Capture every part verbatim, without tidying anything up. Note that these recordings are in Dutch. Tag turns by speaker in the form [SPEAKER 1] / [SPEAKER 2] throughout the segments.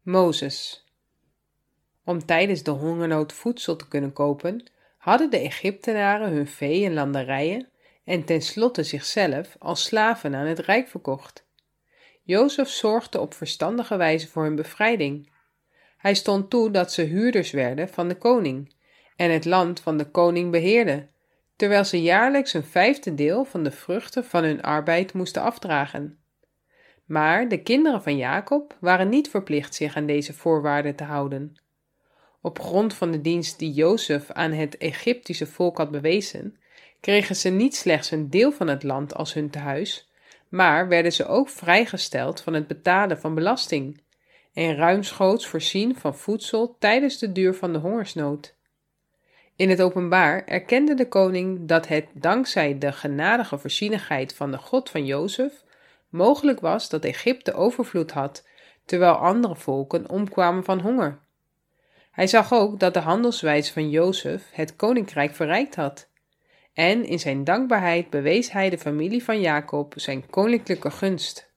[SPEAKER 1] Mozes. Om tijdens de hongernood voedsel te kunnen kopen, hadden de Egyptenaren hun vee en landerijen en tenslotte zichzelf als slaven aan het rijk verkocht. Jozef zorgde op verstandige wijze voor hun bevrijding. Hij stond toe dat ze huurders werden van de koning en het land van de koning beheerden, terwijl ze jaarlijks een vijfde deel van de vruchten van hun arbeid moesten afdragen. Maar de kinderen van Jacob waren niet verplicht zich aan deze voorwaarden te houden. Op grond van de dienst die Jozef aan het Egyptische volk had bewezen, kregen ze niet slechts een deel van het land als hun tehuis, maar werden ze ook vrijgesteld van het betalen van belasting en ruimschoots voorzien van voedsel tijdens de duur van de hongersnood. In het openbaar erkende de koning dat het dankzij de genadige voorzienigheid van de God van Jozef mogelijk was dat Egypte overvloed had, terwijl andere volken omkwamen van honger. Hij zag ook dat de handelswijze van Jozef het koninkrijk verrijkt had. En in zijn dankbaarheid bewees hij de familie van Jacob zijn koninklijke gunst.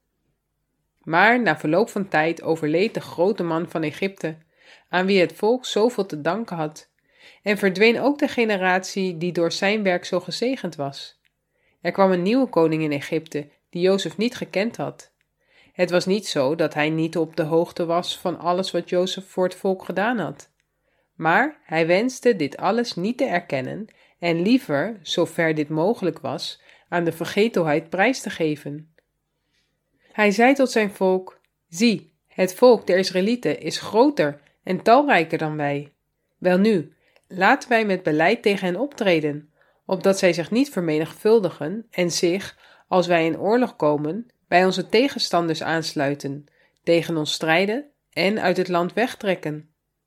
[SPEAKER 1] Maar na verloop van tijd overleed de grote man van Egypte, aan wie het volk zoveel te danken had, en verdween ook de generatie die door zijn werk zo gezegend was. Er kwam een nieuwe koning in Egypte, die Jozef niet gekend had. Het was niet zo dat hij niet op de hoogte was van alles wat Jozef voor het volk gedaan had. Maar hij wenste dit alles niet te erkennen en liever, zover dit mogelijk was, aan de vergetelheid prijs te geven. Hij zei tot zijn volk: Zie, het volk der Israëlieten is groter en talrijker dan wij. Welnu, laten wij met beleid tegen hen optreden, opdat zij zich niet vermenigvuldigen en zich, als wij in oorlog komen, bij onze tegenstanders aansluiten, tegen ons strijden en uit het land wegtrekken.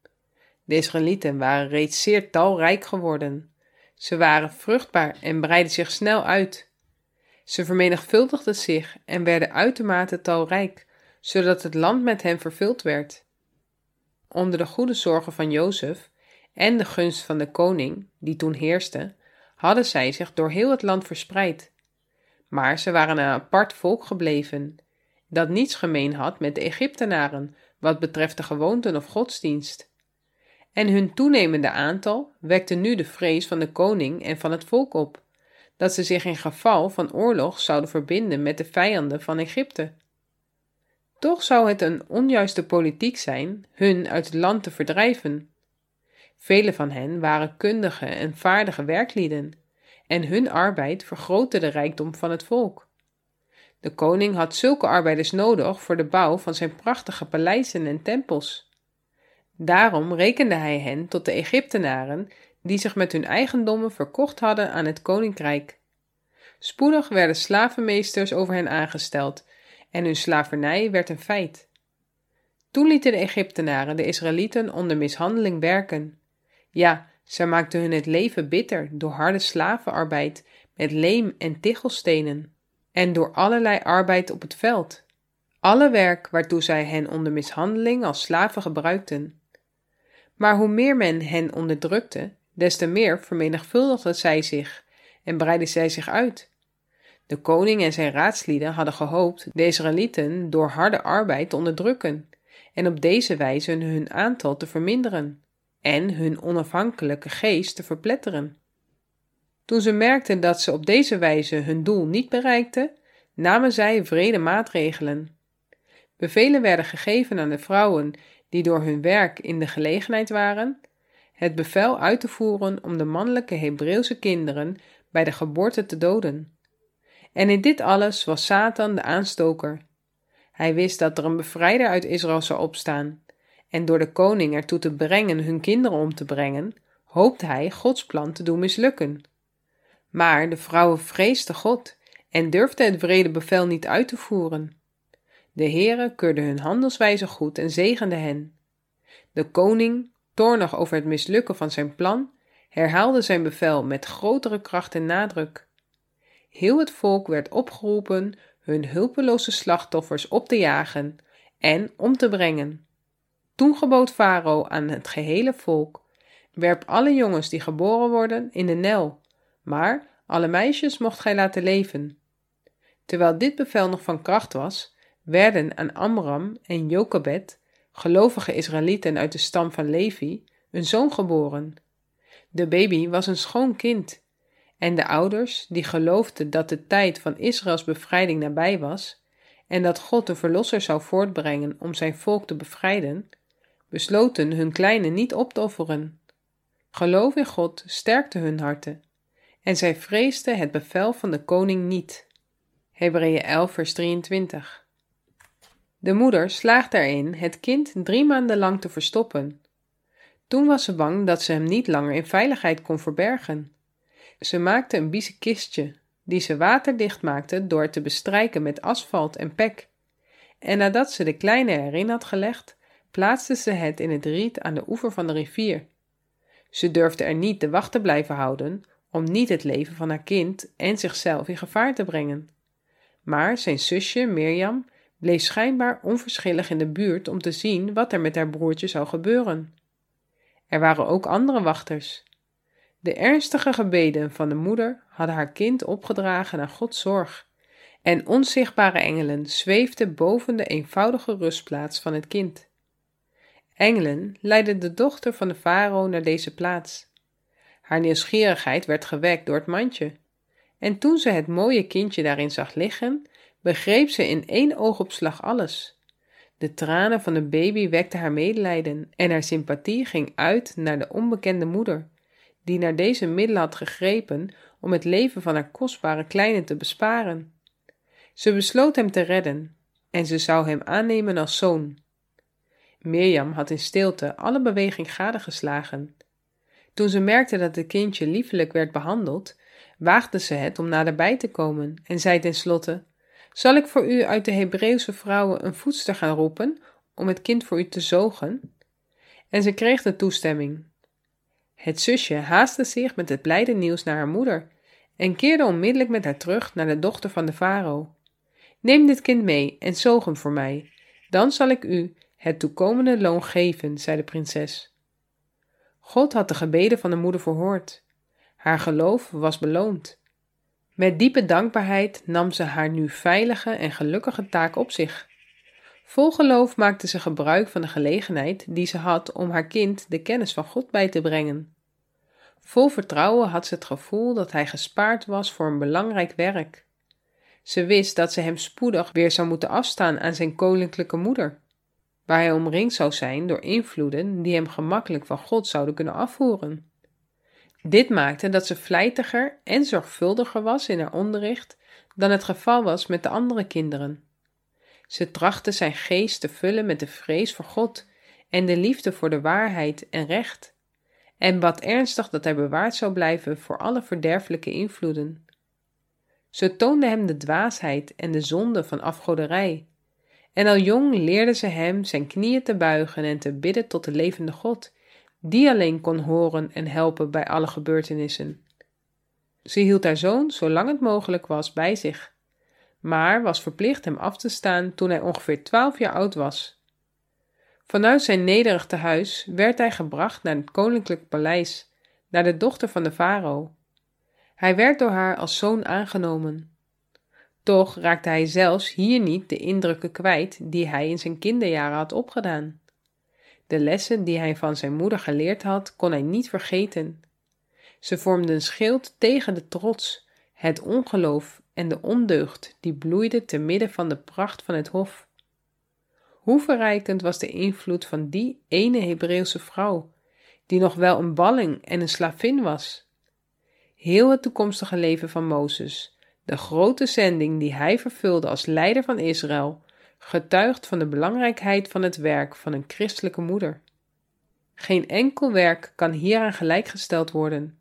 [SPEAKER 1] De Israëlieten waren reeds zeer talrijk geworden. Ze waren vruchtbaar en breidden zich snel uit. Ze vermenigvuldigden zich en werden uitermate talrijk, zodat het land met hen vervuld werd. Onder de goede zorgen van Jozef en de gunst van de koning, die toen heerste, hadden zij zich door heel het land verspreid. Maar ze waren een apart volk gebleven, dat niets gemeen had met de Egyptenaren, wat betreft de gewoonten of godsdienst. En hun toenemende aantal wekte nu de vrees van de koning en van het volk op, dat ze zich in geval van oorlog zouden verbinden met de vijanden van Egypte. Toch zou het een onjuiste politiek zijn hun uit het land te verdrijven. Vele van hen waren kundige en vaardige werklieden, en hun arbeid vergrootte de rijkdom van het volk. De koning had zulke arbeiders nodig voor de bouw van zijn prachtige paleizen en tempels. Daarom rekende hij hen tot de Egyptenaren die zich met hun eigendommen verkocht hadden aan het koninkrijk. Spoedig werden slavenmeesters over hen aangesteld en hun slavernij werd een feit. Toen lieten de Egyptenaren de Israëlieten onder mishandeling werken. Ja, zij maakten hun het leven bitter door harde slavenarbeid met leem en tichelstenen en door allerlei arbeid op het veld. Alle werk waartoe zij hen onder mishandeling als slaven gebruikten. Maar hoe meer men hen onderdrukte, des te meer vermenigvuldigden zij zich en breidden zij zich uit. De koning en zijn raadslieden hadden gehoopt de Israëlieten door harde arbeid te onderdrukken en op deze wijze hun aantal te verminderen en hun onafhankelijke geest te verpletteren. Toen ze merkten dat ze op deze wijze hun doel niet bereikten, namen zij wrede maatregelen. Bevelen werden gegeven aan de vrouwen die door hun werk in de gelegenheid waren, het bevel uit te voeren om de mannelijke Hebreeuwse kinderen bij de geboorte te doden. En in dit alles was Satan de aanstoker. Hij wist dat er een bevrijder uit Israël zou opstaan, en door de koning ertoe te brengen hun kinderen om te brengen, hoopte hij Gods plan te doen mislukken. Maar de vrouwen vreesden God en durfden het wrede bevel niet uit te voeren. De Heere keurde hun handelswijze goed en zegende hen. De koning, toornig over het mislukken van zijn plan, herhaalde zijn bevel met grotere kracht en nadruk. Heel het volk werd opgeroepen hun hulpeloze slachtoffers op te jagen en om te brengen. Toen gebood Farao aan het gehele volk: werp alle jongens die geboren worden in de Nijl, maar alle meisjes mocht gij laten leven. Terwijl dit bevel nog van kracht was, werden aan Amram en Jokebed gelovige Israëlieten uit de stam van Levi, een zoon geboren. De baby was een schoon kind, en de ouders, die geloofden dat de tijd van Israëls bevrijding nabij was en dat God een verlosser zou voortbrengen om zijn volk te bevrijden, besloten hun kleine niet op te offeren. Geloof in God sterkte hun harten, en zij vreesden het bevel van de koning niet. Hebreeën elf vers drieëntwintig. De moeder slaagde erin het kind drie maanden lang te verstoppen. Toen was ze bang dat ze hem niet langer in veiligheid kon verbergen. Ze maakte een biezen kistje, die ze waterdicht maakte door het te bestrijken met asfalt en pek. En nadat ze de kleine erin had gelegd, plaatste ze het in het riet aan de oever van de rivier. Ze durfde er niet de wacht te blijven houden, om niet het leven van haar kind en zichzelf in gevaar te brengen. Maar zijn zusje Mirjam bleef schijnbaar onverschillig in de buurt om te zien wat er met haar broertje zou gebeuren. Er waren ook andere wachters. De ernstige gebeden van de moeder hadden haar kind opgedragen aan Gods zorg, en onzichtbare engelen zweefden boven de eenvoudige rustplaats van het kind. Engelen leidden de dochter van de farao naar deze plaats. Haar nieuwsgierigheid werd gewekt door het mandje, en toen ze het mooie kindje daarin zag liggen, begreep ze in één oogopslag alles. De tranen van de baby wekten haar medelijden en haar sympathie ging uit naar de onbekende moeder, die naar deze middelen had gegrepen om het leven van haar kostbare kleine te besparen. Ze besloot hem te redden en ze zou hem aannemen als zoon. Mirjam had in stilte alle beweging gadegeslagen. Toen ze merkte dat het kindje liefelijk werd behandeld, waagde ze het om naderbij te komen en zei tenslotte: "Zal ik voor u uit de Hebreeuwse vrouwen een voedster gaan roepen om het kind voor u te zogen?" En ze kreeg de toestemming. Het zusje haastte zich met het blijde nieuws naar haar moeder en keerde onmiddellijk met haar terug naar de dochter van de farao. "Neem dit kind mee en zoog hem voor mij, dan zal ik u het toekomende loon geven," zei de prinses. God had de gebeden van de moeder verhoord. Haar geloof was beloond. Met diepe dankbaarheid nam ze haar nu veilige en gelukkige taak op zich. Vol geloof maakte ze gebruik van de gelegenheid die ze had om haar kind de kennis van God bij te brengen. Vol vertrouwen had ze het gevoel dat hij gespaard was voor een belangrijk werk. Ze wist dat ze hem spoedig weer zou moeten afstaan aan zijn koninklijke moeder, waar hij omringd zou zijn door invloeden die hem gemakkelijk van God zouden kunnen afvoeren. Dit maakte dat ze vlijtiger en zorgvuldiger was in haar onderricht dan het geval was met de andere kinderen. Ze trachtte zijn geest te vullen met de vrees voor God en de liefde voor de waarheid en recht, en bad ernstig dat hij bewaard zou blijven voor alle verderfelijke invloeden. Ze toonde hem de dwaasheid en de zonde van afgoderij, en al jong leerde ze hem zijn knieën te buigen en te bidden tot de levende God, die alleen kon horen en helpen bij alle gebeurtenissen. Ze hield haar zoon, zolang het mogelijk was, bij zich, maar was verplicht hem af te staan toen hij ongeveer twaalf jaar oud was. Vanuit zijn nederig tehuis werd hij gebracht naar het koninklijk paleis, naar de dochter van de farao. Hij werd door haar als zoon aangenomen. Toch raakte hij zelfs hier niet de indrukken kwijt die hij in zijn kinderjaren had opgedaan. De lessen die hij van zijn moeder geleerd had, kon hij niet vergeten. Ze vormden een schild tegen de trots, het ongeloof en de ondeugd die bloeide te midden van de pracht van het hof. Hoe verrijkend was de invloed van die ene Hebreeuwse vrouw, die nog wel een balling en een slavin was. Heel het toekomstige leven van Mozes, de grote zending die hij vervulde als leider van Israël, getuigt van de belangrijkheid van het werk van een christelijke moeder. Geen enkel werk kan hieraan gelijkgesteld worden.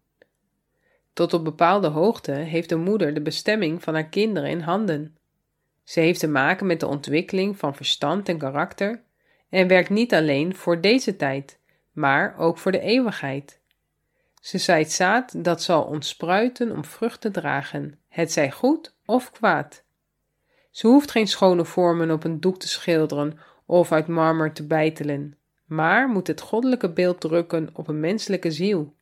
[SPEAKER 1] Tot op bepaalde hoogte heeft de moeder de bestemming van haar kinderen in handen. Ze heeft te maken met de ontwikkeling van verstand en karakter en werkt niet alleen voor deze tijd, maar ook voor de eeuwigheid. Ze zaait zaad dat zal ontspruiten om vrucht te dragen, hetzij goed of kwaad. Ze hoeft geen schone vormen op een doek te schilderen of uit marmer te beitelen, maar moet het goddelijke beeld drukken op een menselijke ziel.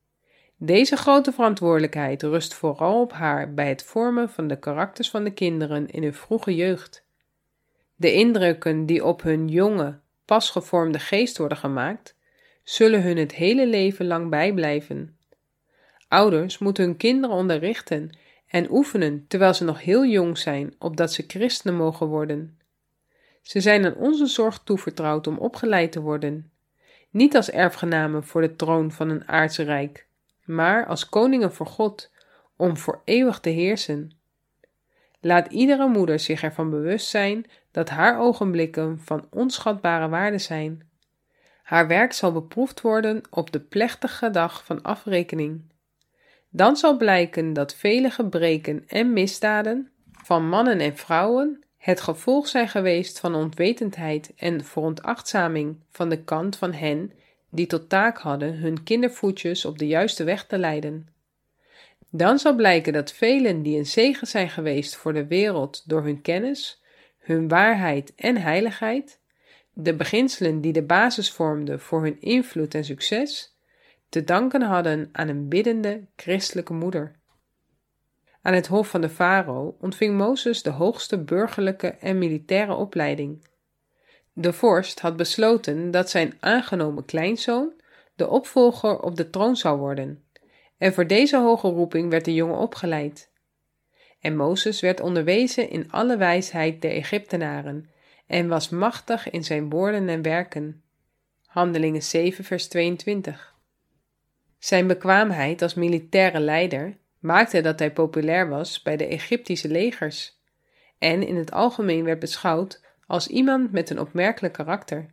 [SPEAKER 1] Deze grote verantwoordelijkheid rust vooral op haar bij het vormen van de karakters van de kinderen in hun vroege jeugd. De indrukken die op hun jonge, pas gevormde geest worden gemaakt, zullen hun het hele leven lang bijblijven. Ouders moeten hun kinderen onderrichten en oefenen terwijl ze nog heel jong zijn, opdat ze christenen mogen worden. Ze zijn aan onze zorg toevertrouwd om opgeleid te worden, niet als erfgenamen voor de troon van een aardse rijk, maar als koningen voor God, om voor eeuwig te heersen. Laat iedere moeder zich ervan bewust zijn dat haar ogenblikken van onschatbare waarde zijn. Haar werk zal beproefd worden op de plechtige dag van afrekening. Dan zal blijken dat vele gebreken en misdaden van mannen en vrouwen het gevolg zijn geweest van onwetendheid en veronachtzaming van de kant van hen die tot taak hadden hun kindervoetjes op de juiste weg te leiden. Dan zal blijken dat velen die een zegen zijn geweest voor de wereld door hun kennis, hun waarheid en heiligheid, de beginselen die de basis vormden voor hun invloed en succes, te danken hadden aan een biddende christelijke moeder. Aan het hof van de farao ontving Mozes de hoogste burgerlijke en militaire opleiding. De vorst had besloten dat zijn aangenomen kleinzoon de opvolger op de troon zou worden, en voor deze hoge roeping werd de jongen opgeleid. En Mozes werd onderwezen in alle wijsheid der Egyptenaren en was machtig in zijn woorden en werken. Handelingen zeven vers tweeëntwintig. Zijn bekwaamheid als militaire leider maakte dat hij populair was bij de Egyptische legers en in het algemeen werd beschouwd als iemand met een opmerkelijk karakter.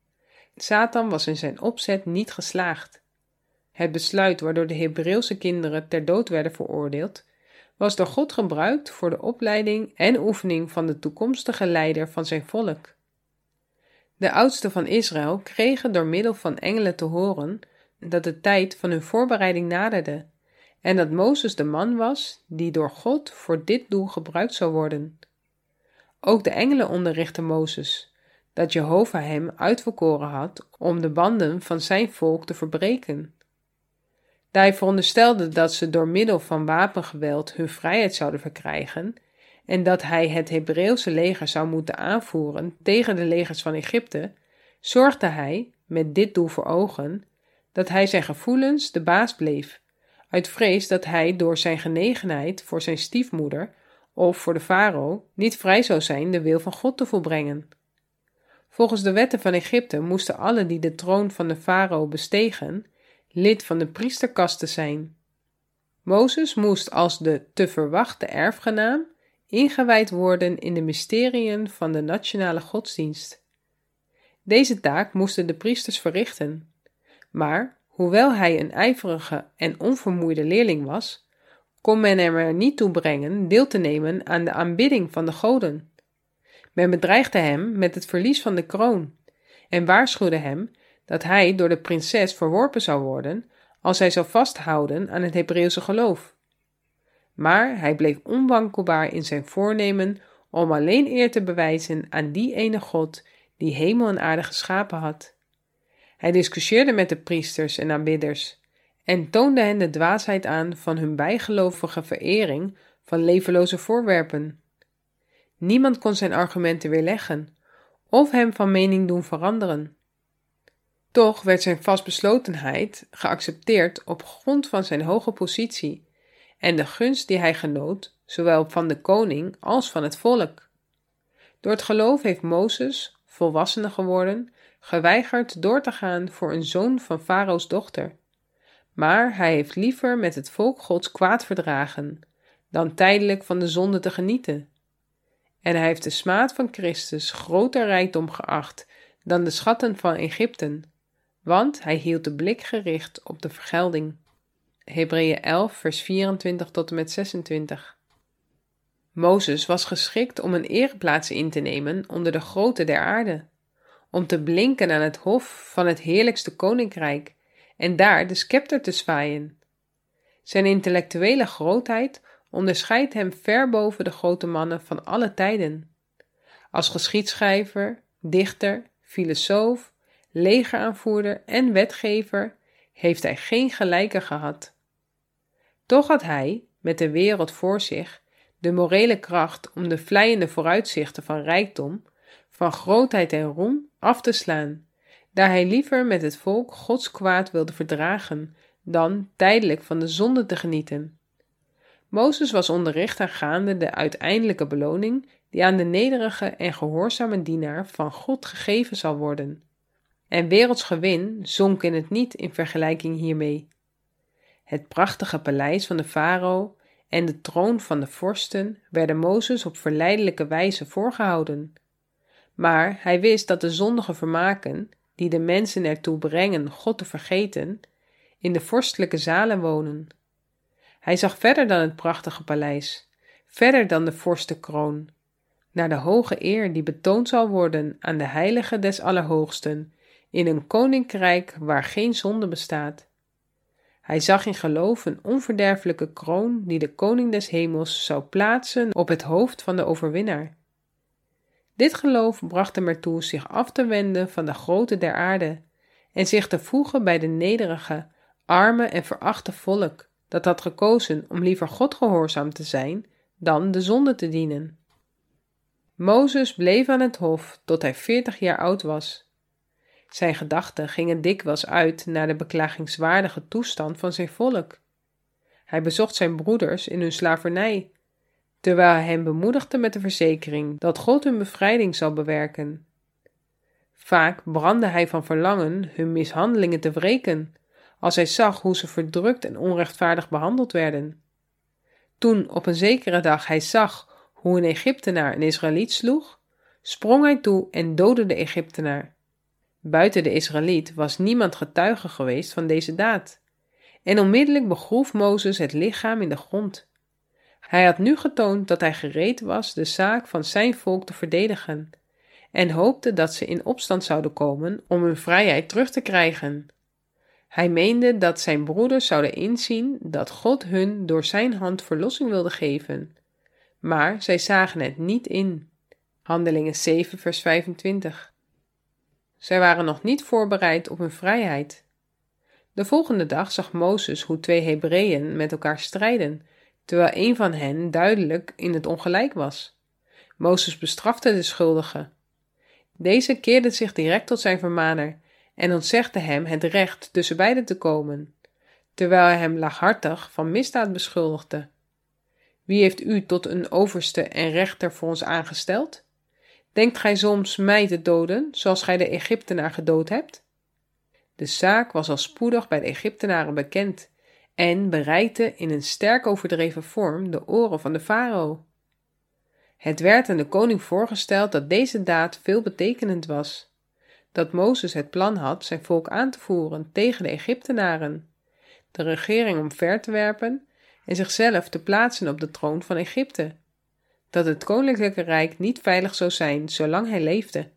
[SPEAKER 1] Satan was in zijn opzet niet geslaagd. Het besluit waardoor de Hebreeuwse kinderen ter dood werden veroordeeld, was door God gebruikt voor de opleiding en oefening van de toekomstige leider van zijn volk. De oudsten van Israël kregen door middel van engelen te horen dat de tijd van hun voorbereiding naderde en dat Mozes de man was die door God voor dit doel gebruikt zou worden. Ook de engelen onderrichtten Mozes dat Jehovah hem uitverkoren had om de banden van zijn volk te verbreken. Daar hij veronderstelde dat ze door middel van wapengeweld hun vrijheid zouden verkrijgen en dat hij het Hebreeuwse leger zou moeten aanvoeren tegen de legers van Egypte, zorgde hij, met dit doel voor ogen, dat hij zijn gevoelens de baas bleef, uit vrees dat hij door zijn genegenheid voor zijn stiefmoeder of voor de farao niet vrij zou zijn de wil van God te volbrengen. Volgens de wetten van Egypte moesten alle die de troon van de farao bestegen, lid van de priesterkaste zijn. Mozes moest als de te verwachte erfgenaam ingewijd worden in de mysteriën van de nationale godsdienst. Deze taak moesten de priesters verrichten, maar hoewel hij een ijverige en onvermoeide leerling was, kon men hem er niet toe brengen deel te nemen aan de aanbidding van de goden. Men bedreigde hem met het verlies van de kroon en waarschuwde hem dat hij door de prinses verworpen zou worden als hij zou vasthouden aan het Hebreeuwse geloof. Maar hij bleef onwankelbaar in zijn voornemen om alleen eer te bewijzen aan die ene God die hemel en aarde geschapen had. Hij discussieerde met de priesters en aanbidders en toonde hen de dwaasheid aan van hun bijgelovige verering van levenloze voorwerpen. Niemand kon zijn argumenten weerleggen of hem van mening doen veranderen. Toch werd zijn vastbeslotenheid geaccepteerd op grond van zijn hoge positie en de gunst die hij genoot, zowel van de koning als van het volk. Door het geloof heeft Mozes, volwassene geworden, geweigerd door te gaan voor een zoon van Farao's dochter. Maar hij heeft liever met het volk Gods kwaad verdragen, dan tijdelijk van de zonde te genieten. En hij heeft de smaad van Christus groter rijkdom geacht dan de schatten van Egypte, want hij hield de blik gericht op de vergelding. Hebreeën elf vers vierentwintig tot en met zesentwintig. Mozes was geschikt om een ereplaats in te nemen onder de groten der aarde, om te blinken aan het hof van het heerlijkste koninkrijk en daar de scepter te zwaaien. Zijn intellectuele grootheid onderscheidt hem ver boven de grote mannen van alle tijden. Als geschiedschrijver, dichter, filosoof, legeraanvoerder en wetgever heeft hij geen gelijke gehad. Toch had hij, met de wereld voor zich, de morele kracht om de vleiende vooruitzichten van rijkdom, van grootheid en roem af te slaan, daar hij liever met het volk Gods kwaad wilde verdragen, dan tijdelijk van de zonde te genieten. Mozes was onderricht aangaande de uiteindelijke beloning die aan de nederige en gehoorzame dienaar van God gegeven zal worden. En werelds gewin zonk in het niet in vergelijking hiermee. Het prachtige paleis van de farao en de troon van de vorsten werden Mozes op verleidelijke wijze voorgehouden. Maar hij wist dat de zondige vermaken, die de mensen ertoe brengen God te vergeten, in de vorstelijke zalen wonen. Hij zag verder dan het prachtige paleis, verder dan de vorstenkroon, naar de hoge eer die betoond zal worden aan de heilige des Allerhoogsten, in een koninkrijk waar geen zonde bestaat. Hij zag in geloof een onverderfelijke kroon die de koning des hemels zou plaatsen op het hoofd van de overwinnaar. Dit geloof bracht hem ertoe zich af te wenden van de grote der aarde en zich te voegen bij de nederige, arme en verachte volk, dat had gekozen om liever God gehoorzaam te zijn dan de zonde te dienen. Mozes bleef aan het hof tot hij veertig jaar oud was. Zijn gedachten gingen dikwijls uit naar de beklagingswaardige toestand van zijn volk. Hij bezocht zijn broeders in hun slavernij, terwijl hij hen bemoedigde met de verzekering dat God hun bevrijding zal bewerken. Vaak brandde hij van verlangen hun mishandelingen te wreken, als hij zag hoe ze verdrukt en onrechtvaardig behandeld werden. Toen op een zekere dag hij zag hoe een Egyptenaar een Israëliet sloeg, sprong hij toe en doodde de Egyptenaar. Buiten de Israëliet was niemand getuige geweest van deze daad. En onmiddellijk begroef Mozes het lichaam in de grond. Hij had nu getoond dat hij gereed was de zaak van zijn volk te verdedigen en hoopte dat ze in opstand zouden komen om hun vrijheid terug te krijgen. Hij meende dat zijn broeders zouden inzien dat God hun door zijn hand verlossing wilde geven, maar zij zagen het niet in. Handelingen zeven vers vijfentwintig. Zij waren nog niet voorbereid op hun vrijheid. De volgende dag zag Mozes hoe twee Hebreeën met elkaar strijden, terwijl een van hen duidelijk in het ongelijk was. Mozes bestrafte de schuldige. Deze keerde zich direct tot zijn vermaner en ontzegde hem het recht tussen beiden te komen, terwijl hij hem laaghartig van misdaad beschuldigde. Wie heeft u tot een overste en rechter voor ons aangesteld? Denkt gij soms mij te doden, zoals gij de Egyptenaar gedood hebt? De zaak was al spoedig bij de Egyptenaren bekend en bereikte in een sterk overdreven vorm de oren van de farao. Het werd aan de koning voorgesteld dat deze daad veelbetekenend was, dat Mozes het plan had zijn volk aan te voeren tegen de Egyptenaren, de regering omver te werpen en zichzelf te plaatsen op de troon van Egypte, dat het koninklijke rijk niet veilig zou zijn zolang hij leefde.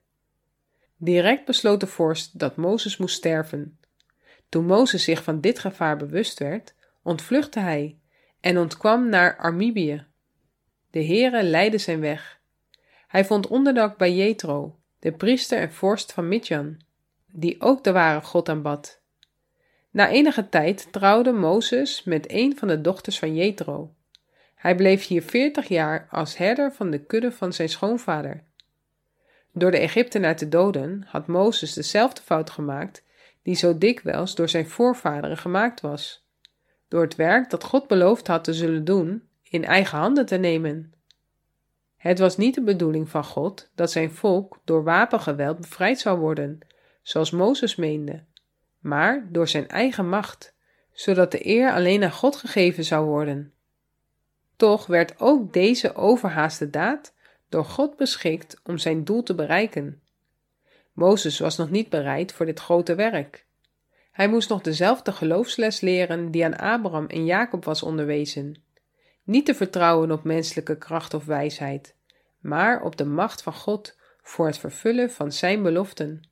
[SPEAKER 1] Direct besloot de vorst dat Mozes moest sterven. Toen Mozes zich van dit gevaar bewust werd, ontvluchtte hij en ontkwam naar Armibië. De Heere leidde zijn weg. Hij vond onderdak bij Jethro, de priester en vorst van Midjan, die ook de ware God aanbad. Na enige tijd trouwde Mozes met een van de dochters van Jethro. Hij bleef hier veertig jaar als herder van de kudde van zijn schoonvader. Door de Egyptenaar te doden had Mozes dezelfde fout gemaakt die zo dikwijls door zijn voorvaderen gemaakt was, door het werk dat God beloofd had te zullen doen in eigen handen te nemen. Het was niet de bedoeling van God dat zijn volk door wapengeweld bevrijd zou worden, zoals Mozes meende, maar door zijn eigen macht, zodat de eer alleen aan God gegeven zou worden. Toch werd ook deze overhaaste daad door God beschikt om zijn doel te bereiken. Mozes was nog niet bereid voor dit grote werk. Hij moest nog dezelfde geloofsles leren die aan Abraham en Jacob was onderwezen. Niet te vertrouwen op menselijke kracht of wijsheid, maar op de macht van God voor het vervullen van zijn beloften.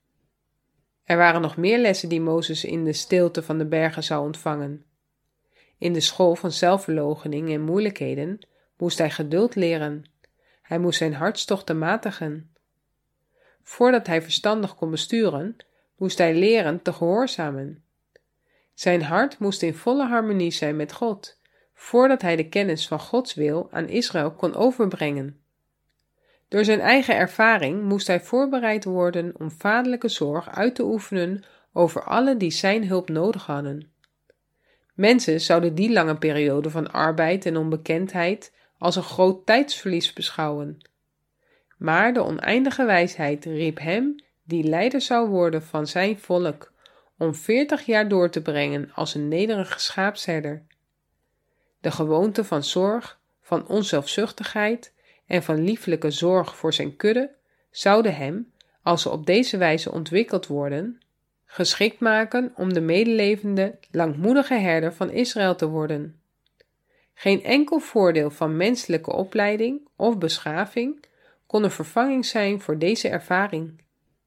[SPEAKER 1] Er waren nog meer lessen die Mozes in de stilte van de bergen zou ontvangen. In de school van zelfverloochening en moeilijkheden moest hij geduld leren. Hij moest zijn hartstochten matigen. Voordat hij verstandig kon besturen, moest hij leren te gehoorzamen. Zijn hart moest in volle harmonie zijn met God, voordat hij de kennis van Gods wil aan Israël kon overbrengen. Door zijn eigen ervaring moest hij voorbereid worden om vaderlijke zorg uit te oefenen over allen die zijn hulp nodig hadden. Mensen zouden die lange periode van arbeid en onbekendheid als een groot tijdsverlies beschouwen. Maar de oneindige wijsheid riep hem, die leider zou worden van zijn volk, om veertig jaar door te brengen als een nederige schaapsherder. De gewoonte van zorg, van onzelfzuchtigheid en van lieflijke zorg voor zijn kudde zouden hem, als ze op deze wijze ontwikkeld worden, geschikt maken om de medelevende, langmoedige herder van Israël te worden. Geen enkel voordeel van menselijke opleiding of beschaving kon een vervanging zijn voor deze ervaring.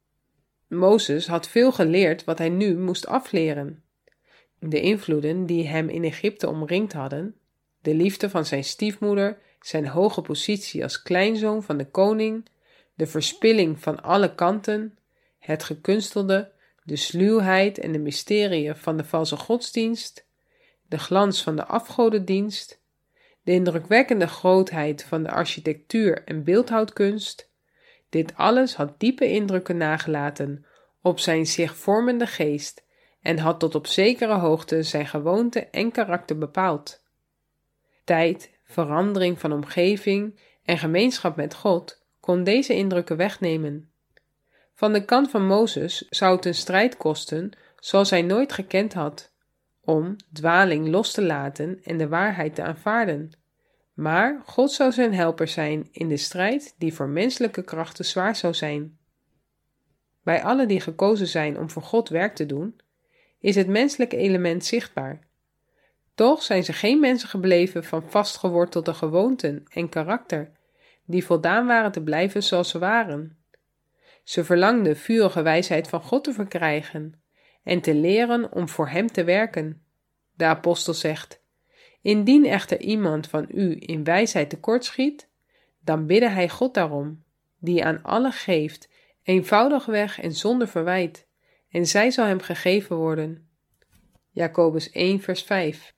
[SPEAKER 1] Mozes had veel geleerd wat hij nu moest afleren. De invloeden die hem in Egypte omringd hadden, de liefde van zijn stiefmoeder, zijn hoge positie als kleinzoon van de koning, de verspilling van alle kanten, het gekunstelde, de sluwheid en de mysterieën van de valse godsdienst, de glans van de afgodendienst, de indrukwekkende grootheid van de architectuur en beeldhouwkunst, dit alles had diepe indrukken nagelaten op zijn zich vormende geest en had tot op zekere hoogte zijn gewoonte en karakter bepaald. Tijd, verandering van omgeving en gemeenschap met God kon deze indrukken wegnemen. Van de kant van Mozes zou het een strijd kosten zoals hij nooit gekend had, om dwaling los te laten en de waarheid te aanvaarden. Maar God zou zijn helper zijn in de strijd die voor menselijke krachten zwaar zou zijn. Bij allen die gekozen zijn om voor God werk te doen, is het menselijke element zichtbaar. Toch zijn ze geen mensen gebleven van vastgewortelde gewoonten en karakter, die voldaan waren te blijven zoals ze waren. Ze verlangden vurige wijsheid van God te verkrijgen en te leren om voor hem te werken. De apostel zegt: indien echter iemand van u in wijsheid tekortschiet, dan bidde hij God daarom, die aan allen geeft, eenvoudigweg en zonder verwijt, en zij zal hem gegeven worden. Jacobus één vers vijf.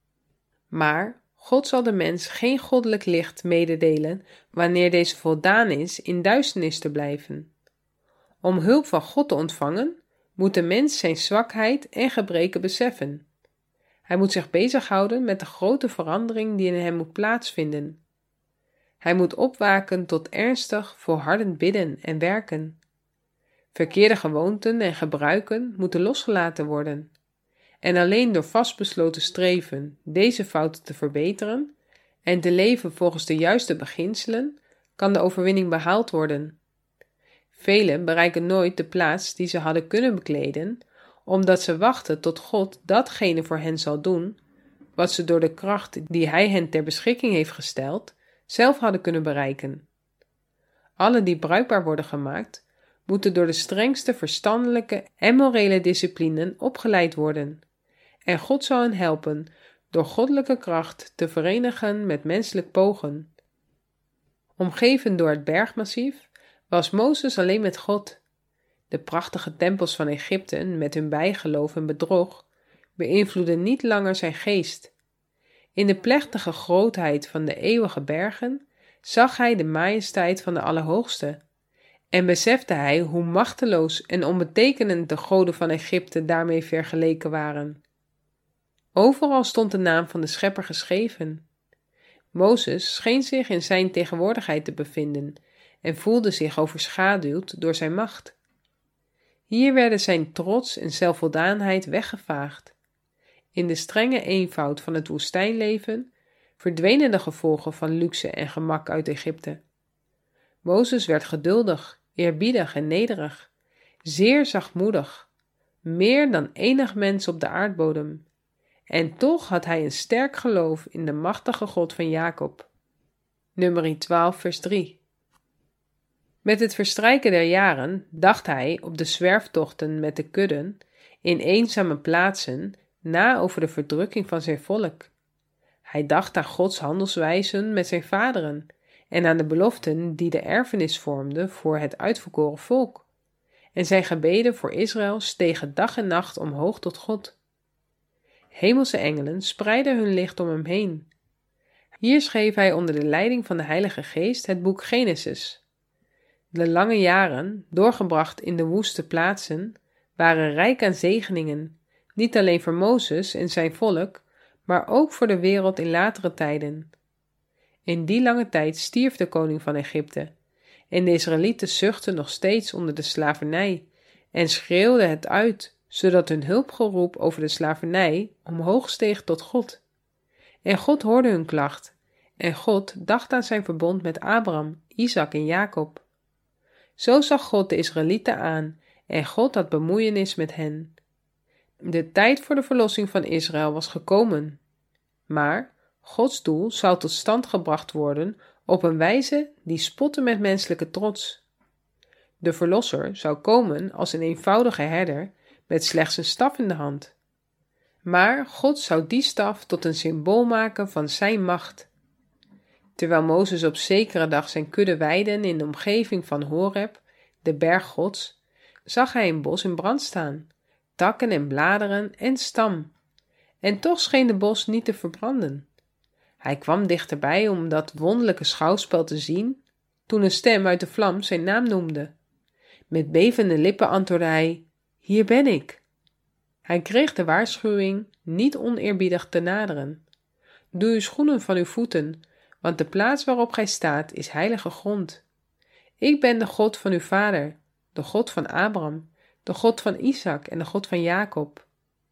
[SPEAKER 1] Maar God zal de mens geen goddelijk licht mededelen wanneer deze voldaan is in duisternis te blijven. Om hulp van God te ontvangen, moet de mens zijn zwakheid en gebreken beseffen. Hij moet zich bezighouden met de grote verandering die in hem moet plaatsvinden. Hij moet opwaken tot ernstig, volhardend bidden en werken. Verkeerde gewoonten en gebruiken moeten losgelaten worden. En alleen door vastbesloten streven deze fouten te verbeteren en te leven volgens de juiste beginselen, kan de overwinning behaald worden. Velen bereiken nooit de plaats die ze hadden kunnen bekleden, omdat ze wachten tot God datgene voor hen zal doen, wat ze door de kracht die Hij hen ter beschikking heeft gesteld, zelf hadden kunnen bereiken. Alle die bruikbaar worden gemaakt, moeten door de strengste verstandelijke en morele disciplinen opgeleid worden, en God zal hen helpen door goddelijke kracht te verenigen met menselijk pogen. Omgeven door het bergmassief was Mozes alleen met God. De prachtige tempels van Egypte met hun bijgeloof en bedrog beïnvloedden niet langer zijn geest. In de plechtige grootheid van de eeuwige bergen zag hij de majesteit van de Allerhoogste en besefte hij hoe machteloos en onbetekenend de goden van Egypte daarmee vergeleken waren. Overal stond de naam van de Schepper geschreven. Mozes scheen zich in zijn tegenwoordigheid te bevinden en voelde zich overschaduwd door zijn macht. Hier werden zijn trots en zelfvoldaanheid weggevaagd. In de strenge eenvoud van het woestijnleven verdwenen de gevolgen van luxe en gemak uit Egypte. Mozes werd geduldig, eerbiedig en nederig, zeer zachtmoedig, meer dan enig mens op de aardbodem. En toch had hij een sterk geloof in de machtige God van Jacob. Numeri twaalf vers drie. Met het verstrijken der jaren dacht hij op de zwerftochten met de kudden in eenzame plaatsen na over de verdrukking van zijn volk. Hij dacht aan Gods handelswijzen met zijn vaderen en aan de beloften die de erfenis vormden voor het uitverkoren volk. En zijn gebeden voor Israël stegen dag en nacht omhoog tot God. Hemelse engelen spreidden hun licht om hem heen. Hier schreef hij onder de leiding van de Heilige Geest het boek Genesis, De lange jaren, doorgebracht in de woeste plaatsen, waren rijk aan zegeningen, niet alleen voor Mozes en zijn volk, maar ook voor de wereld in latere tijden. In die lange tijd stierf de koning van Egypte, en de Israëlieten zuchtten nog steeds onder de slavernij en schreeuwden het uit, zodat hun hulpgeroep over de slavernij omhoog steeg tot God. En God hoorde hun klacht, en God dacht aan zijn verbond met Abraham, Isaac en Jacob. Zo zag God de Israëlieten aan, en God had bemoeienis met hen. De tijd voor de verlossing van Israël was gekomen, maar Gods doel zou tot stand gebracht worden op een wijze die spotte met menselijke trots. De verlosser zou komen als een eenvoudige herder met slechts een staf in de hand. Maar God zou die staf tot een symbool maken van zijn macht. Terwijl Mozes op zekere dag zijn kudde weidde in de omgeving van Horeb, de berg Gods, zag hij een bos in brand staan, takken en bladeren en stam. En toch scheen de bos niet te verbranden. Hij kwam dichterbij om dat wonderlijke schouwspel te zien, toen een stem uit de vlam zijn naam noemde. Met bevende lippen antwoordde hij: Hier ben ik. Hij kreeg de waarschuwing niet oneerbiedig te naderen. Doe uw schoenen van uw voeten, want de plaats waarop gij staat is heilige grond. Ik ben de God van uw vader, de God van Abraham, de God van Isaac en de God van Jacob.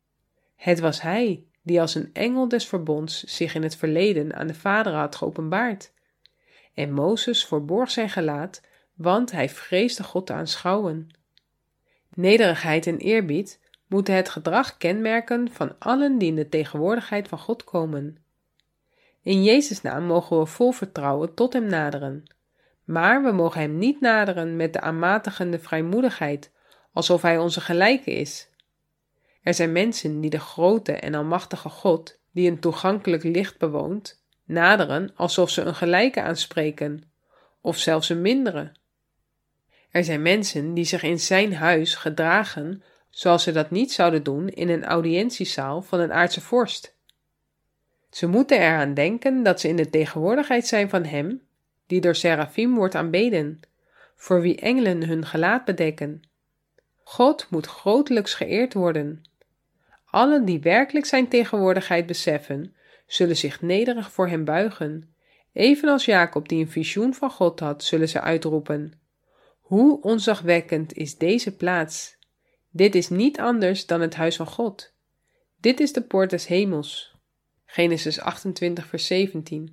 [SPEAKER 1] Het was hij die als een engel des verbonds zich in het verleden aan de vader had geopenbaard. En Mozes verborg zijn gelaat, want hij vreesde God te aanschouwen. Nederigheid en eerbied moeten het gedrag kenmerken van allen die in de tegenwoordigheid van God komen. In Jezus' naam mogen we vol vertrouwen tot hem naderen, maar we mogen hem niet naderen met de aanmatigende vrijmoedigheid, alsof hij onze gelijke is. Er zijn mensen die de grote en almachtige God, die een toegankelijk licht bewoont, naderen alsof ze een gelijke aanspreken, of zelfs een mindere. Er zijn mensen die zich in zijn huis gedragen zoals ze dat niet zouden doen in een audiëntiezaal van een aardse vorst. Ze moeten eraan denken dat ze in de tegenwoordigheid zijn van hem, die door serafim wordt aanbeden, voor wie engelen hun gelaat bedekken. God moet grotelijks geëerd worden. Allen die werkelijk zijn tegenwoordigheid beseffen, zullen zich nederig voor hem buigen. Evenals Jacob die een visioen van God had, zullen ze uitroepen: Hoe ontzagwekkend is deze plaats! Dit is niet anders dan het huis van God. Dit is de poort des hemels. Genesis achtentwintig vers zeventien.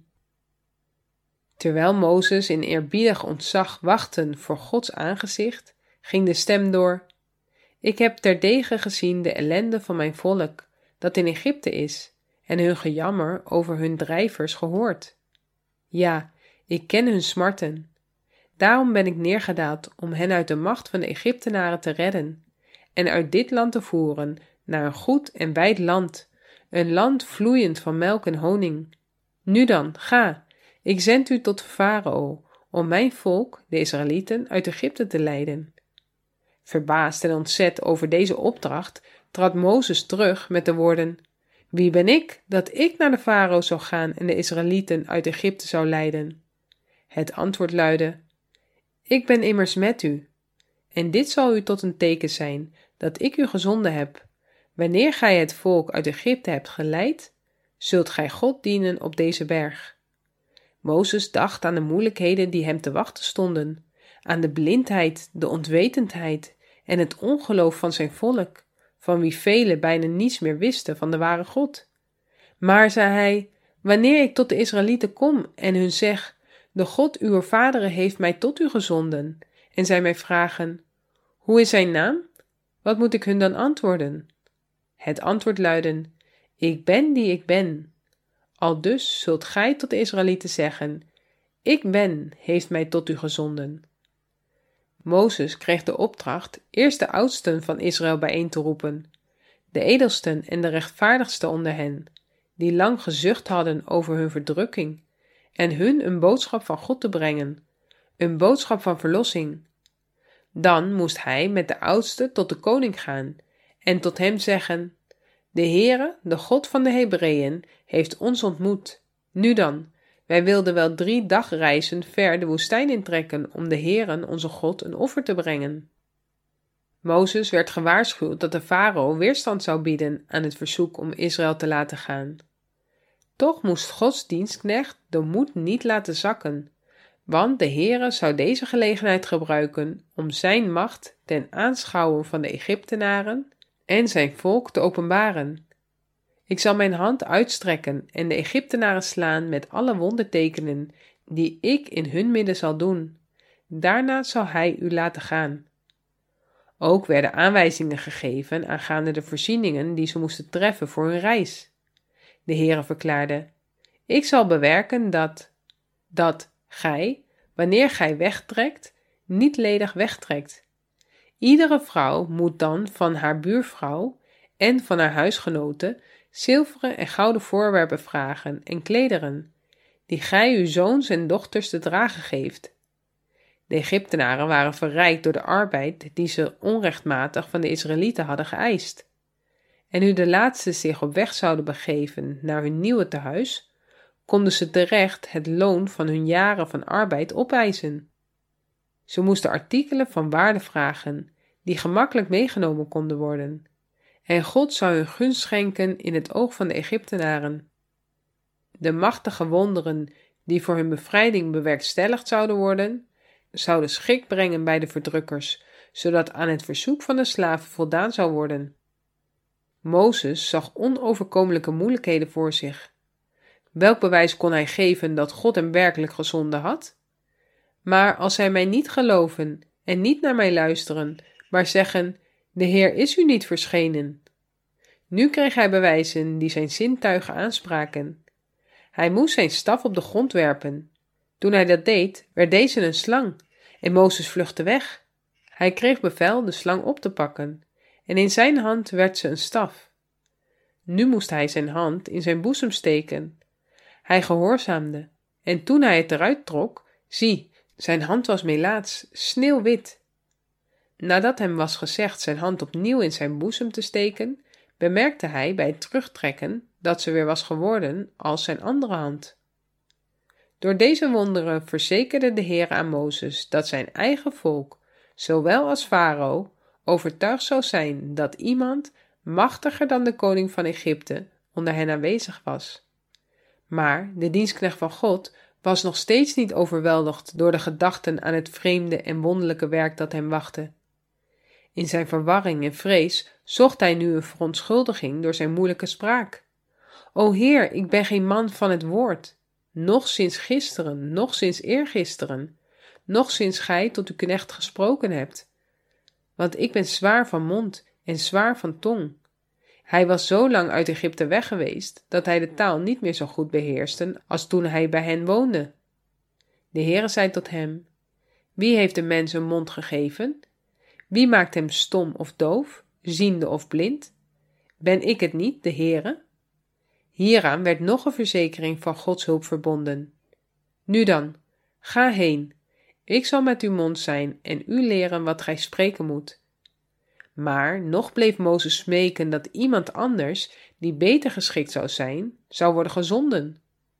[SPEAKER 1] Terwijl Mozes in eerbiedig ontzag wachtte voor Gods aangezicht, ging de stem door: Ik heb terdege gezien de ellende van mijn volk, dat in Egypte is, en hun gejammer over hun drijvers gehoord. Ja, ik ken hun smarten. Daarom ben ik neergedaald om hen uit de macht van de Egyptenaren te redden, en uit dit land te voeren naar een goed en wijd land, een land vloeiend van melk en honing. Nu dan, ga, ik zend u tot Farao, om mijn volk, de Israëlieten, uit Egypte te leiden. Verbaasd en ontzet over deze opdracht, trad Mozes terug met de woorden: Wie ben ik, dat ik naar de Farao zou gaan en de Israëlieten uit Egypte zou leiden? Het antwoord luidde: Ik ben immers met u, en dit zal u tot een teken zijn, dat ik u gezonden heb. Wanneer gij het volk uit Egypte hebt geleid, zult gij God dienen op deze berg. Mozes dacht aan de moeilijkheden die hem te wachten stonden, aan de blindheid, de onwetendheid en het ongeloof van zijn volk, van wie velen bijna niets meer wisten van de ware God. Maar, zei hij, wanneer ik tot de Israëlieten kom en hun zeg: De God uw vaderen heeft mij tot u gezonden, en zij mij vragen: Hoe is zijn naam? Wat moet ik hun dan antwoorden? Het antwoord luidde: Ik ben die ik ben. Aldus zult gij tot de Israëlieten zeggen: Ik ben, heeft mij tot u gezonden. Mozes kreeg de opdracht eerst de oudsten van Israël bijeen te roepen, de edelsten en de rechtvaardigsten onder hen, die lang gezucht hadden over hun verdrukking, en hun een boodschap van God te brengen, een boodschap van verlossing. Dan moest hij met de oudsten tot de koning gaan en tot hem zeggen: De Heere, de God van de Hebreeën, heeft ons ontmoet. Nu dan, Wij wilden wel drie dagreizen ver de woestijn intrekken om de Heeren, onze God, een offer te brengen. Mozes werd gewaarschuwd dat de farao weerstand zou bieden aan het verzoek om Israël te laten gaan. Toch moest Gods dienstknecht de moed niet laten zakken, want de Heere zou deze gelegenheid gebruiken om zijn macht ten aanschouwen van de Egyptenaren en zijn volk te openbaren. Ik zal mijn hand uitstrekken en de Egyptenaren slaan met alle wondertekenen die ik in hun midden zal doen. Daarna zal hij u laten gaan. Ook werden aanwijzingen gegeven aangaande de voorzieningen die ze moesten treffen voor hun reis. De Heere verklaarde: Ik zal bewerken dat, dat gij, wanneer gij wegtrekt, niet ledig wegtrekt. Iedere vrouw moet dan van haar buurvrouw en van haar huisgenoten zilveren en gouden voorwerpen vragen en klederen, die gij uw zoons en dochters te dragen geeft. De Egyptenaren waren verrijkt door de arbeid die ze onrechtmatig van de Israëlieten hadden geëist. En nu de laatsten zich op weg zouden begeven naar hun nieuwe tehuis, konden ze terecht het loon van hun jaren van arbeid opeisen. Ze moesten artikelen van waarde vragen, die gemakkelijk meegenomen konden worden, en God zou hun gunst schenken in het oog van de Egyptenaren. De machtige wonderen die voor hun bevrijding bewerkstelligd zouden worden, zouden schrik brengen bij de verdrukkers, zodat aan het verzoek van de slaven voldaan zou worden. Mozes zag onoverkomelijke moeilijkheden voor zich. Welk bewijs kon hij geven dat God hem werkelijk gezonden had? Maar als zij mij niet geloven en niet naar mij luisteren, maar zeggen: de Heer is u niet verschenen. Nu kreeg hij bewijzen die zijn zintuigen aanspraken. Hij moest zijn staf op de grond werpen. Toen hij dat deed, werd deze een slang en Mozes vluchtte weg. Hij kreeg bevel de slang op te pakken en in zijn hand werd ze een staf. Nu moest hij zijn hand in zijn boezem steken. Hij gehoorzaamde en toen hij het eruit trok, zie, zijn hand was melaats, sneeuwwit. Nadat hem was gezegd zijn hand opnieuw in zijn boezem te steken, bemerkte hij bij het terugtrekken dat ze weer was geworden als zijn andere hand. Door deze wonderen verzekerde de Heer aan Mozes dat zijn eigen volk, zowel als Farao, overtuigd zou zijn dat iemand, machtiger dan de koning van Egypte, onder hen aanwezig was. Maar de dienstknecht van God was nog steeds niet overweldigd door de gedachten aan het vreemde en wonderlijke werk dat hem wachtte. In zijn verwarring en vrees zocht hij nu een verontschuldiging door zijn moeilijke spraak. O Heer, ik ben geen man van het woord, noch sinds gisteren, noch sinds eergisteren, noch sinds gij tot uw knecht gesproken hebt. Want ik ben zwaar van mond en zwaar van tong. Hij was zo lang uit Egypte weg geweest, dat hij de taal niet meer zo goed beheerste als toen hij bij hen woonde. De Heere zei tot hem: Wie heeft de mens een mond gegeven? Wie maakt hem stom of doof, ziende of blind? Ben ik het niet, de Heere? Hieraan werd nog een verzekering van Gods hulp verbonden. Nu dan, ga heen, ik zal met uw mond zijn en u leren wat gij spreken moet. Maar nog bleef Mozes smeken dat iemand anders, die beter geschikt zou zijn, zou worden gezonden.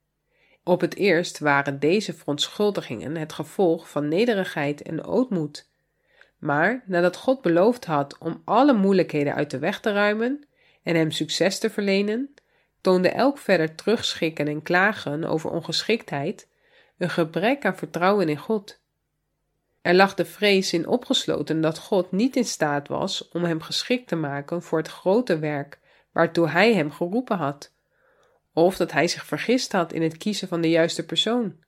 [SPEAKER 1] Op het eerst waren deze verontschuldigingen het gevolg van nederigheid en ootmoed. Maar nadat God beloofd had om alle moeilijkheden uit de weg te ruimen en hem succes te verlenen, toonde elk verder terugschikken en klagen over ongeschiktheid een gebrek aan vertrouwen in God. Er lag de vrees in opgesloten dat God niet in staat was om hem geschikt te maken voor het grote werk waartoe hij hem geroepen had, of dat hij zich vergist had in het kiezen van de juiste persoon.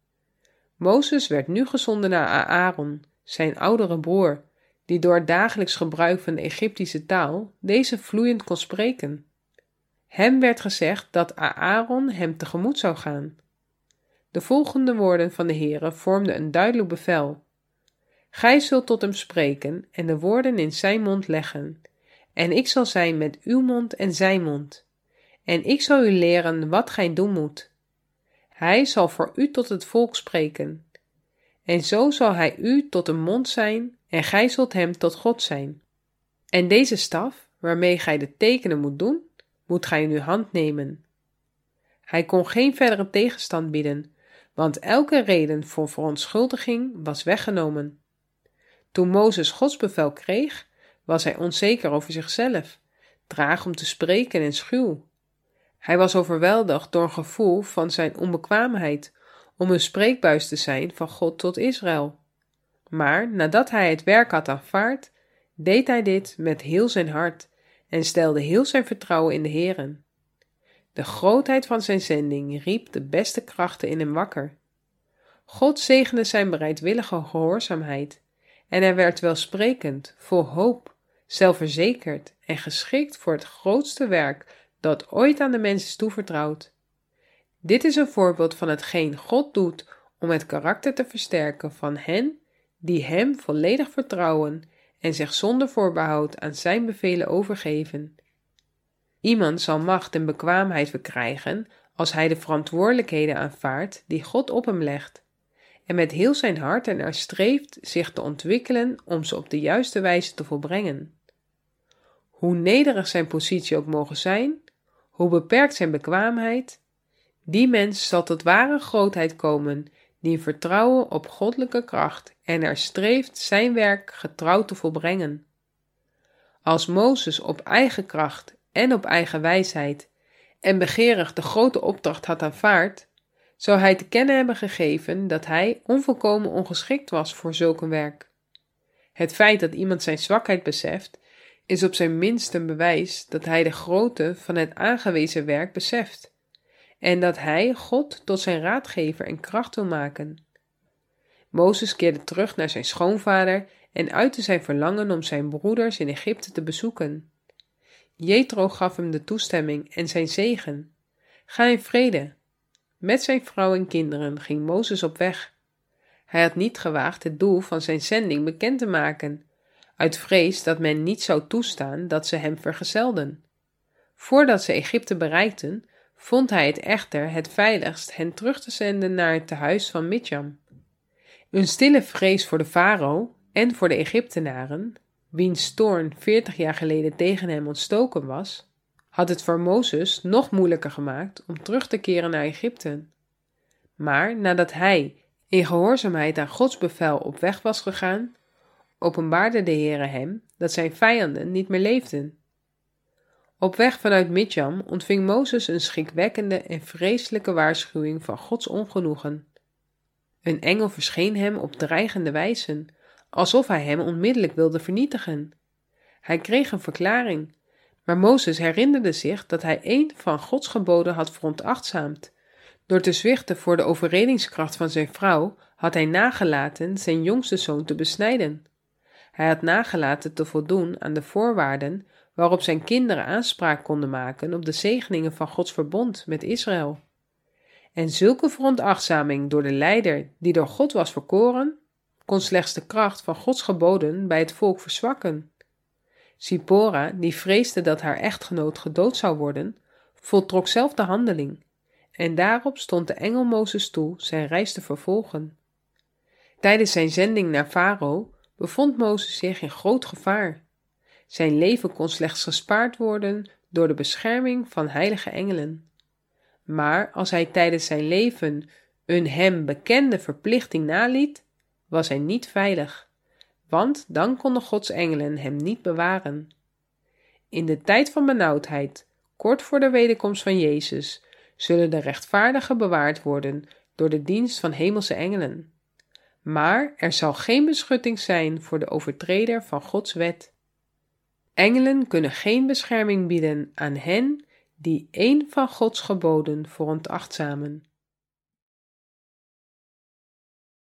[SPEAKER 1] Mozes werd nu gezonden naar Aaron, zijn oudere broer, die door het dagelijks gebruik van de Egyptische taal deze vloeiend kon spreken. Hem werd gezegd dat Aaron hem tegemoet zou gaan. De volgende woorden van de Heere vormden een duidelijk bevel. Gij zult tot hem spreken en de woorden in zijn mond leggen, en ik zal zijn met uw mond en zijn mond, en ik zal u leren wat gij doen moet. Hij zal voor u tot het volk spreken, en zo zal hij u tot een mond zijn, en gij zult hem tot God zijn. En deze staf, waarmee gij de tekenen moet doen, moet gij in uw hand nemen. Hij kon geen verdere tegenstand bieden, want elke reden voor verontschuldiging was weggenomen. Toen Mozes Gods bevel kreeg, was hij onzeker over zichzelf, traag om te spreken en schuw. Hij was overweldigd door een gevoel van zijn onbekwaamheid om een spreekbuis te zijn van God tot Israël. Maar nadat hij het werk had aanvaard, deed hij dit met heel zijn hart en stelde heel zijn vertrouwen in de Heeren. De grootheid van zijn zending riep de beste krachten in hem wakker. God zegende zijn bereidwillige gehoorzaamheid en hij werd welsprekend, vol hoop, zelfverzekerd en geschikt voor het grootste werk dat ooit aan de mens is toevertrouwd. Dit is een voorbeeld van hetgeen God doet om het karakter te versterken van hen die hem volledig vertrouwen en zich zonder voorbehoud aan zijn bevelen overgeven. Iemand zal macht en bekwaamheid verkrijgen als hij de verantwoordelijkheden aanvaardt die God op hem legt, en met heel zijn hart ernaar streeft zich te ontwikkelen om ze op de juiste wijze te volbrengen. Hoe nederig zijn positie ook mogen zijn, hoe beperkt zijn bekwaamheid, die mens zal tot ware grootheid komen die in vertrouwen op goddelijke kracht ernaar streeft zijn werk getrouw te volbrengen. Als Mozes op eigen kracht en op eigen wijsheid en begeerig de grote opdracht had aanvaard, zou hij te kennen hebben gegeven dat hij onvolkomen ongeschikt was voor zulk een werk. Het feit dat iemand zijn zwakheid beseft, is op zijn minst een bewijs dat hij de grootte van het aangewezen werk beseft en dat hij God tot zijn raadgever en kracht wil maken. Mozes keerde terug naar zijn schoonvader en uitte zijn verlangen om zijn broeders in Egypte te bezoeken. Jethro gaf hem de toestemming en zijn zegen. Ga in vrede. Met zijn vrouw en kinderen ging Mozes op weg. Hij had niet gewaagd het doel van zijn zending bekend te maken, uit vrees dat men niet zou toestaan dat ze hem vergezelden. Voordat ze Egypte bereikten, vond hij het echter het veiligst hen terug te zenden naar het tehuis van Midjam. Een stille vrees voor de farao en voor de Egyptenaren, wiens toorn veertig jaar geleden tegen hem ontstoken was, had het voor Mozes nog moeilijker gemaakt om terug te keren naar Egypte. Maar nadat hij in gehoorzaamheid aan Gods bevel op weg was gegaan, openbaarde de Heere hem dat zijn vijanden niet meer leefden. Op weg vanuit Midjam ontving Mozes een schrikwekkende en vreselijke waarschuwing van Gods ongenoegen. Een engel verscheen hem op dreigende wijze, alsof hij hem onmiddellijk wilde vernietigen. Hij kreeg een verklaring, maar Mozes herinnerde zich dat hij een van Gods geboden had veronachtzaamd. Door te zwichten voor de overredingskracht van zijn vrouw had hij nagelaten zijn jongste zoon te besnijden. Hij had nagelaten te voldoen aan de voorwaarden waarop zijn kinderen aanspraak konden maken op de zegeningen van Gods verbond met Israël. En zulke veronachtzaming door de leider die door God was verkoren, kon slechts de kracht van Gods geboden bij het volk verzwakken. Sipora, die vreesde dat haar echtgenoot gedood zou worden, voltrok zelf de handeling, en daarop stond de engel Mozes toe zijn reis te vervolgen. Tijdens zijn zending naar Farao bevond Mozes zich in groot gevaar. Zijn leven kon slechts gespaard worden door de bescherming van heilige engelen. Maar als hij tijdens zijn leven een hem bekende verplichting naliet, was hij niet veilig, want dan konden Gods engelen hem niet bewaren. In de tijd van benauwdheid, kort voor de wederkomst van Jezus, zullen de rechtvaardigen bewaard worden door de dienst van hemelse engelen. Maar er zal geen beschutting zijn voor de overtreder van Gods wet. Engelen kunnen geen bescherming bieden aan hen die één van Gods geboden veronachtzamen.